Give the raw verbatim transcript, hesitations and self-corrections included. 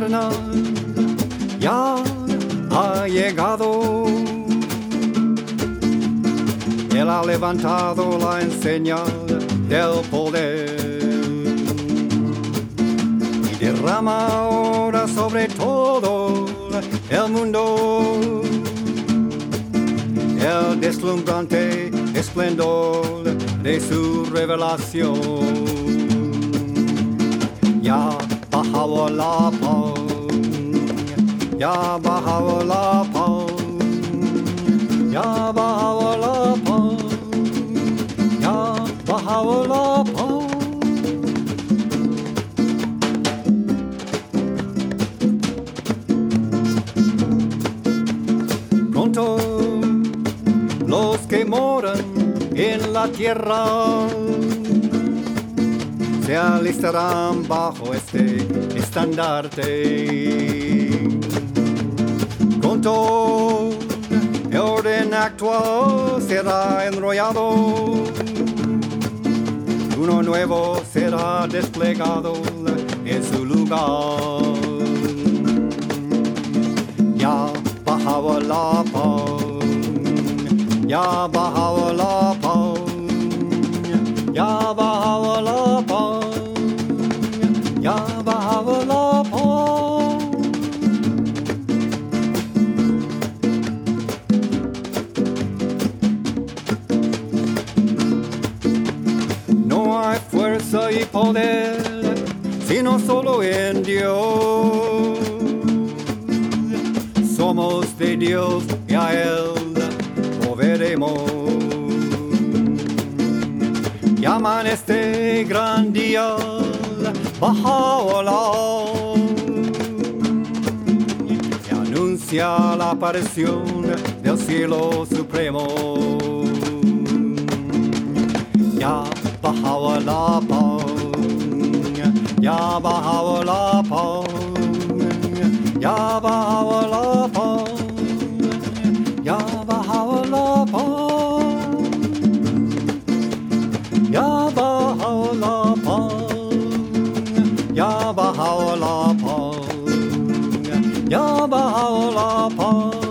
eterna ya ha llegado. Él ha levantado la enseña del poder y derrama ahora sobre todo el mundo el deslumbrante esplendor de su revelación. Ya bajaba la paz, ya bajaba la paz, ya bajaba la paz, ya bajaba la paz. Pronto los que moran en la tierra se alistarán bajo este estandarte. Pronto el orden actual será enrollado, uno nuevo será desplegado en su lugar. Ya bajaba la paz, ya bajaba la paz, ya bajaba la paz, ya bajaba la paz. No hay fuerza y poder, sino solo en Dios. Somos de Dios y a Él veremos. Llaman este gran día Baha'u'llah y anuncia la aparición del cielo supremo. Ya Baha'u'llah ya Baha'u'llah ya Baha'u'llah ya Baha'u'llah ya Baha'u'llah ya Baha'u'llah ya Baha'u'llah